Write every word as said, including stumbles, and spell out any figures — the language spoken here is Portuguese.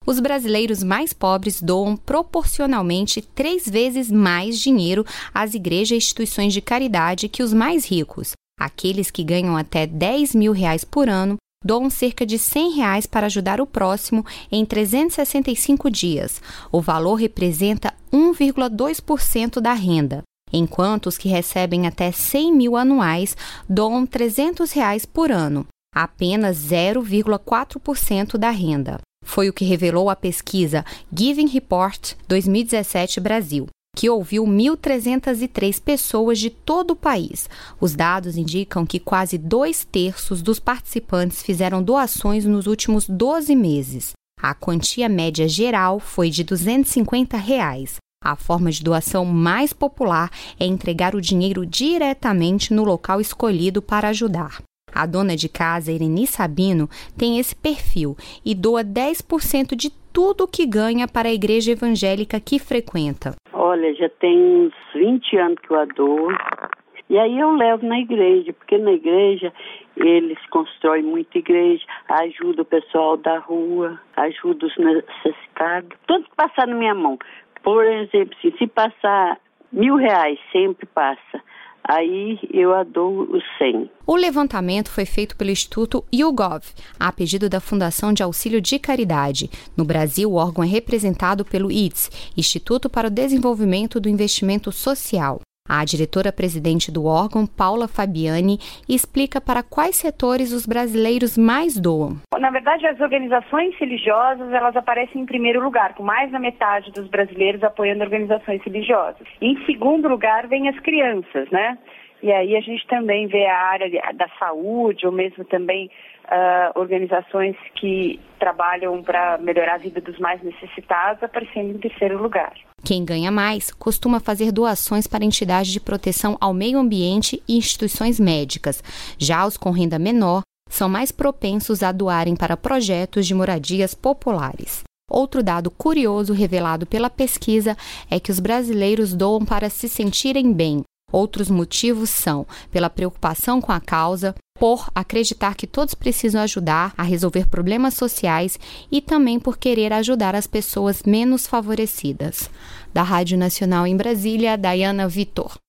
Os brasileiros mais pobres doam proporcionalmente três vezes mais dinheiro às igrejas e instituições de caridade que os mais ricos. Aqueles que ganham até dez mil reais por ano doam cerca de cem reais para ajudar o próximo em trezentos e sessenta e cinco dias. O valor representa um vírgula dois por cento da renda, enquanto os que recebem até cem mil anuais doam trezentos reais por ano, apenas zero vírgula quatro por cento da renda. Foi o que revelou a pesquisa Giving Report dois mil e dezessete Brasil, que ouviu mil trezentas e três pessoas de todo o país. Os dados indicam que quase dois terços dos participantes fizeram doações nos últimos doze meses. A quantia média geral foi de duzentos e cinquenta reais. A forma de doação mais popular é entregar o dinheiro diretamente no local escolhido para ajudar. A dona de casa, Ireni Sabino, tem esse perfil e doa dez por cento de tudo o que ganha para a igreja evangélica que frequenta. Olha, já tem uns vinte anos que eu a dou. E aí eu levo na igreja, porque na igreja eles constroem muita igreja, ajuda o pessoal da rua, ajuda os necessitados. Tudo que passar na minha mão. Por exemplo, se passar mil reais, sempre passa. Aí eu dou os cem. O levantamento foi feito pelo Instituto YouGov, a pedido da Fundação de Auxílio de Caridade. No Brasil, o órgão é representado pelo I D S, Instituto para o Desenvolvimento do Investimento Social. A diretora-presidente do órgão, Paula Fabiani, explica para quais setores os brasileiros mais doam. Na verdade, as organizações religiosas, elas aparecem em primeiro lugar, com mais da metade dos brasileiros apoiando organizações religiosas. Em segundo lugar, vem as crianças, né? E aí a gente também vê a área da saúde, ou mesmo também uh, organizações que trabalham para melhorar a vida dos mais necessitados, aparecendo em terceiro lugar. Quem ganha mais costuma fazer doações para entidades de proteção ao meio ambiente e instituições médicas. Já os com renda menor são mais propensos a doarem para projetos de moradias populares. Outro dado curioso revelado pela pesquisa é que os brasileiros doam para se sentirem bem. Outros motivos são pela preocupação com a causa, por acreditar que todos precisam ajudar a resolver problemas sociais e também por querer ajudar as pessoas menos favorecidas. Da Rádio Nacional em Brasília, Dayana Vitor.